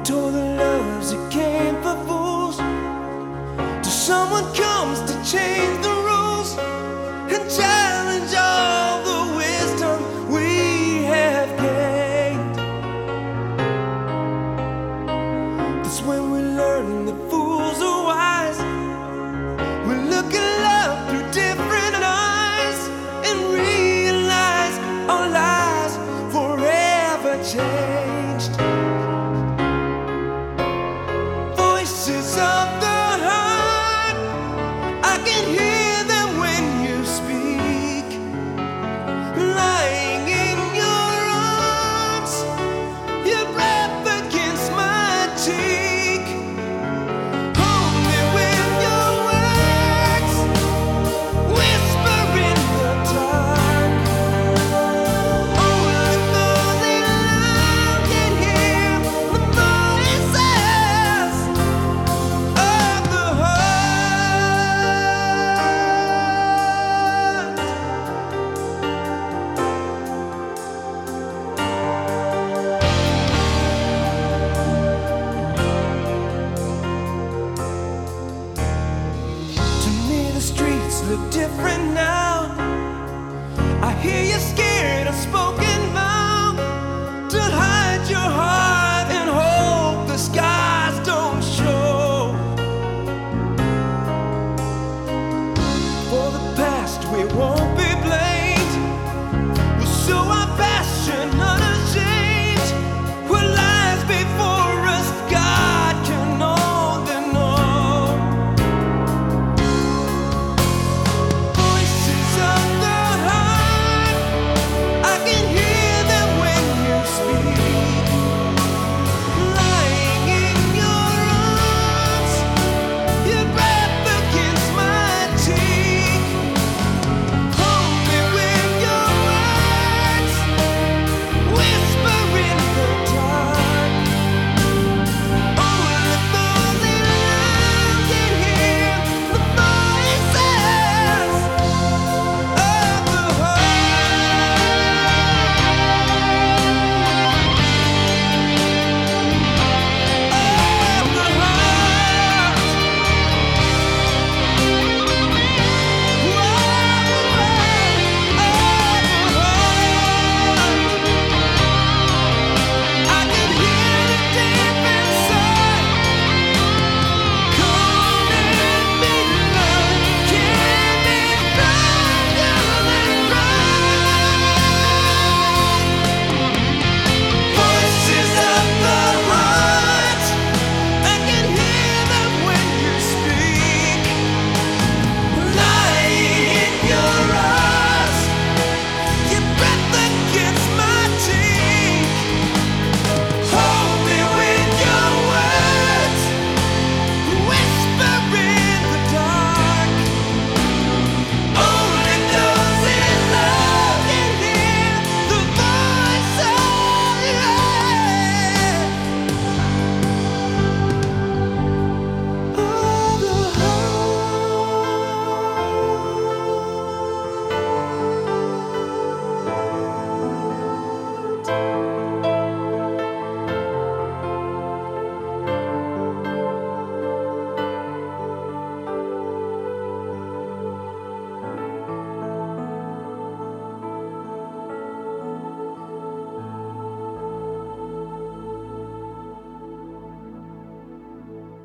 told the loves that came for fools, till someone comes to change the rules and challenge all the wisdom we have gained. That's when we learn that fools are wise. We look at love through different eyes and realize our lives forever changed. Voices of the heart, I can hear them when you speak. Lying in your arms, your breath against my cheek. Hold me with your words, whisper in the dark. Only those in love can hear the voices of the heart. To me the streets look different now. I hear you scared, I spoke